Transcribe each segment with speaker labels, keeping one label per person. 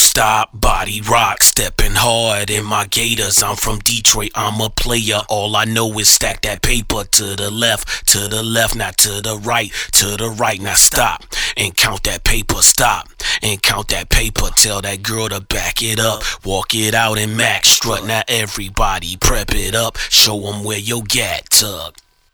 Speaker 1: stop, body rock, stepping hard in my gators. I'm from Detroit, I'm a player. All I know is stack that paper to the left, not to the right. Now stop and count that paper, stop and count that paper. Tell that girl to back it up, walk it out and max strut. Now everybody prep it up, show 'em where your gat tuck.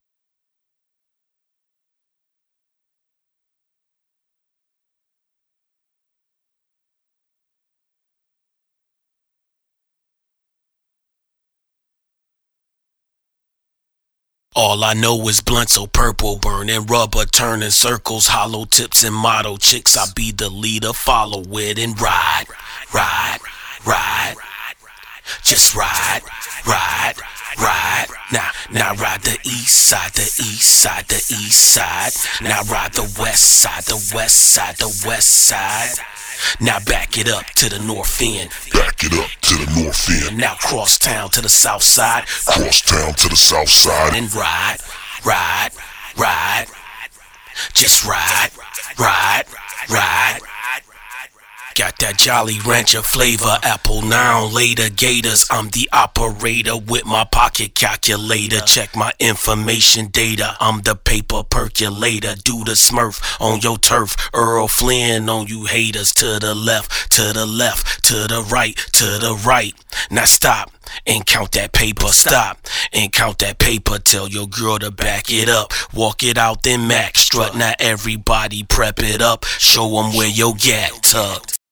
Speaker 1: All I know is blunt so purple, burning rubber, turning circles, hollow tips and motto chicks. I be the leader, follow it and ride, ride, ride. Just ride, ride, ride. Now ride the east side, the east side, the east side. Now ride the west side, the west side, the west side. Now back it up to the north end.
Speaker 2: Back it up to the north end.
Speaker 1: Now cross town to the south side.
Speaker 2: Cross town to the south side.
Speaker 1: And ride, ride, ride. Just ride, ride, ride. Got that Jolly Rancher flavor, apple now, later gators. I'm the operator with my pocket calculator. Check my information data, I'm the paper percolator. Do the smurf on your turf, Earl Flynn on you haters. To the left, to the left, to the right, to the right. Now stop and count that paper, stop and count that paper. Tell your girl to back it up, walk it out then max strut. Now everybody prep it up, show 'em where your gat tucked.